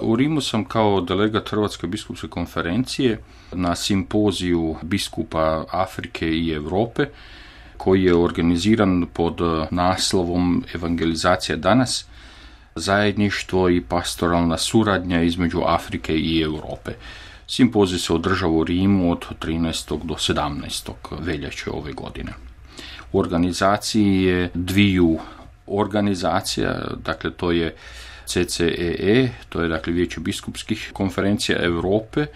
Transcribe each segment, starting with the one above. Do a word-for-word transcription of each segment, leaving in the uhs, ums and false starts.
U Rimu sam kao delegat Hrvatske biskupske konferencije na simpoziju biskupa Afrike i Europe, koji je organiziran pod naslovom Evangelizacija danas, zajedništvo i pastoralna suradnja između Afrike i Europe. Simpozij se održava u Rimu od trinaestog do sedamnaestog veljače ove godine. U organizaciji je dviju organizacija, dakle to je C C E E, to je dakle Vijeće biskupskih konferencija Europe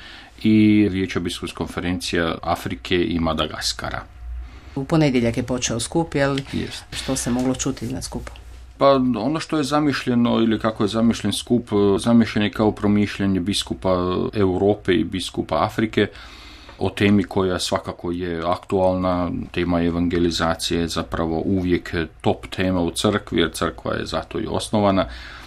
i Vijeće biskupskih konferencija Afrike i Madagaskara. U ponedjeljak je počeo skup, jel? Jest. Što se moglo čuti na skupu? Pa ono što je zamišljeno ili kako je zamišljen skup, zamišljen je kao promišljanje biskupa Europe i biskupa Afrike o temi koja svakako je aktualna. Tema evangelizacije je zapravo uvijek top tema u crkvi, jer crkva je zato i osnovana.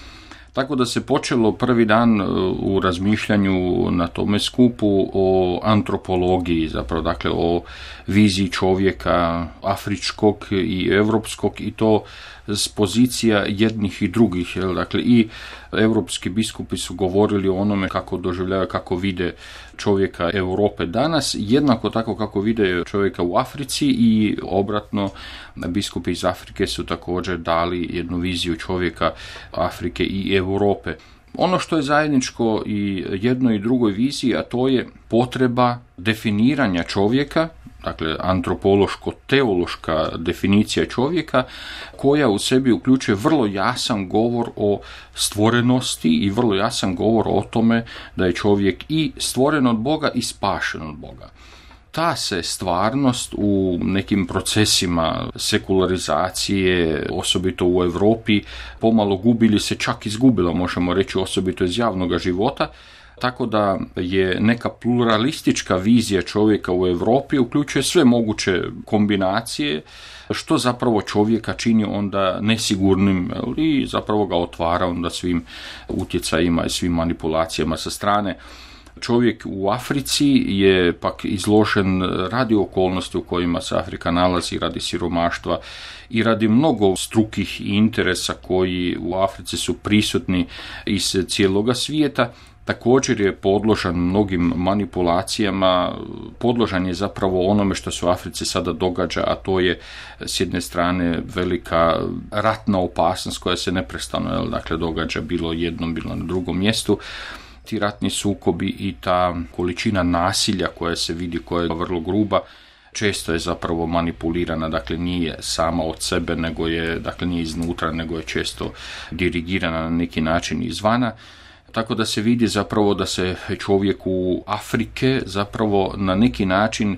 Tako da se počelo prvi dan u razmišljanju na tome skupu o antropologiji, zapravo dakle o viziji čovjeka afričkog i europskog, i to s pozicija jednih i drugih. Jel? Dakle, i europski biskupi su govorili o onome kako doživljavaju, kako vide čovjeka Europe danas, jednako tako kako vide čovjeka u Africi, i obratno biskupi iz Afrike su također dali jednu viziju čovjeka Afrike i Europe. Ono što je zajedničko i jednoj i drugoj viziji, a to je potreba definiranja čovjeka, dakle antropološko-teološka definicija čovjeka, koja u sebi uključuje vrlo jasan govor o stvorenosti i vrlo jasan govor o tome da je čovjek i stvoren od Boga i spašen od Boga. Ta se stvarnost u nekim procesima sekularizacije, osobito u Europi, pomalo gubili se, čak izgubila, možemo reći, osobito iz javnog života, tako da je neka pluralistička vizija čovjeka u Europi uključuje sve moguće kombinacije, što zapravo čovjeka čini onda nesigurnim i zapravo ga otvara onda svim utjecajima i svim manipulacijama sa strane. Čovjek u Africi je pak izložen radi okolnosti u kojima se Afrika nalazi, radi siromaštva i radi mnogo strukih interesa koji u Africi su prisutni iz cijeloga svijeta. Također je podložan mnogim manipulacijama, podložan je zapravo onome što se u Africi sada događa, a to je s jedne strane velika ratna opasnost koja se neprestano, jel, dakle, događa bilo jednom, bilo na drugom mjestu. Ti ratni sukobi i ta količina nasilja koja se vidi, koja je vrlo gruba, često je zapravo manipulirana, dakle nije sama od sebe, nego je, dakle nije iznutra, nego je često dirigirana na neki način izvana. Tako da se vidi zapravo da se čovjeku Afrike zapravo na neki način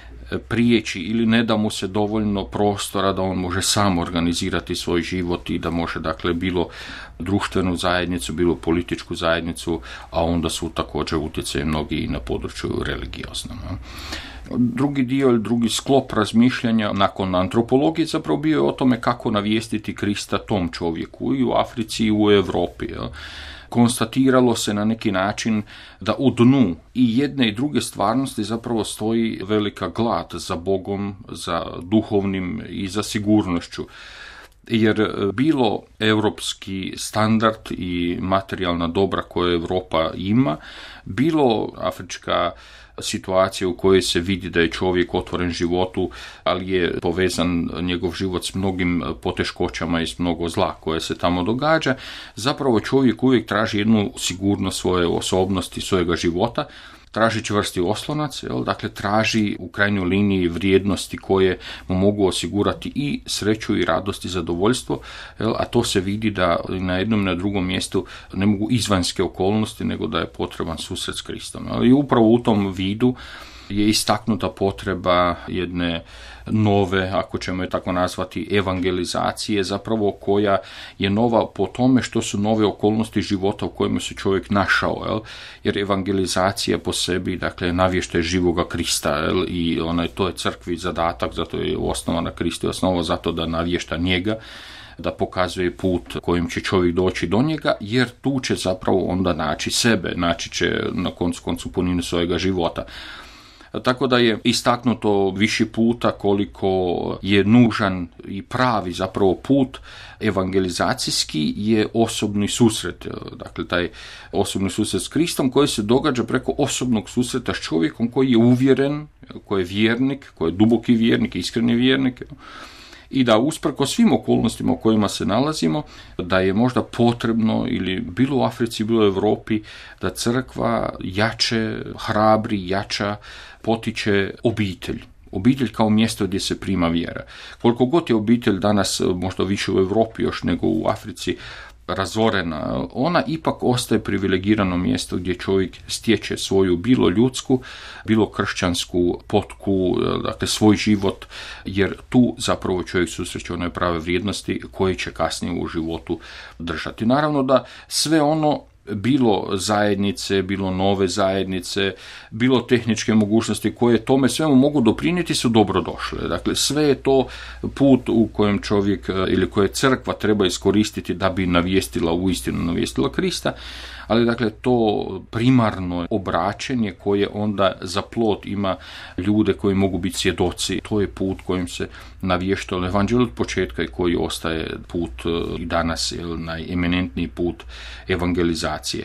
priječi ili ne da mu se dovoljno prostora da on može sam organizirati svoj život i da može, dakle, bilo društvenu zajednicu, bilo političku zajednicu, a onda su također utjecaj mnogi i na području religioznom. Drugi dio ili drugi sklop razmišljanja nakon antropologije zapravo bio je o tome kako navijestiti Krista tom čovjeku i u Africi i u Europi. Jel? Konstatiralo se na neki način da u dnu i jedne i druge stvarnosti zapravo stoji velika glad za Bogom, za duhovnim i za sigurnošću. Jer bilo europski standard i materijalna dobra koje Europa ima, bilo afrička situacija u kojoj se vidi da je čovjek otvoren životu, ali je povezan njegov život s mnogim poteškoćama i s mnogo zla koje se tamo događa, zapravo čovjek uvijek traži jednu sigurnost svoje osobnosti, svojega života, traži čvrsti oslonac, jel? Dakle traži u krajnjoj liniji vrijednosti koje mu mogu osigurati i sreću i radost i zadovoljstvo, jel? A to se vidi da na jednom i na drugom mjestu ne mogu izvanjske okolnosti, nego da je potreban susret s Kristom. Jel? I upravo u tom vidu je istaknuta potreba jedne nove, ako ćemo je tako nazvati, evangelizacije, zapravo koja je nova po tome što su nove okolnosti života u kojima se čovjek našao, jel? Jer evangelizacija po sebi, dakle, navještaj živoga Krista, jel? I onaj, to je crkvi zadatak, zato je osnovana Krist, je osnova zato da navješta njega, da pokazuje put kojim će čovjek doći do njega, jer tu će zapravo onda naći sebe, naći će na koncu koncu puninu svojega života. Tako da je istaknuto više puta koliko je nužan i pravi zapravo put evangelizacijski je osobni susret. Dakle, taj osobni susret s Kristom koji se događa preko osobnog susreta s čovjekom koji je uvjeren, koji je vjernik, koji je duboki vjernik, iskreni vjernik. I da usprko svim okolnostima u kojima se nalazimo, da je možda potrebno, ili bilo u Africi, bilo u Europi, da crkva jače, hrabri, jača, potiče obitelj. Obitelj kao mjesto gdje se prima vjera. Koliko god je obitelj danas, možda više u Europi još nego u Africi, razorena, ona ipak ostaje privilegirano mjesto gdje čovjek stječe svoju bilo ljudsku, bilo kršćansku potku, dakle svoj život, jer tu zapravo čovjek susreće one prave vrijednosti koje će kasnije u životu držati. Naravno da sve ono, bilo zajednice, bilo nove zajednice, bilo tehničke mogućnosti koje tome svemu mogu doprinijeti su dobrodošle. Dakle, sve je to put u kojem čovjek ili koje crkva treba iskoristiti da bi navijestila, uistinu navijestila Krista, ali dakle to primarno obraćenje koje onda za plod ima ljude koji mogu biti svjedoci, to je put kojim se navještalo evanđelje od početka i koji ostaje put i danas, je najeminentniji put evangelizacije.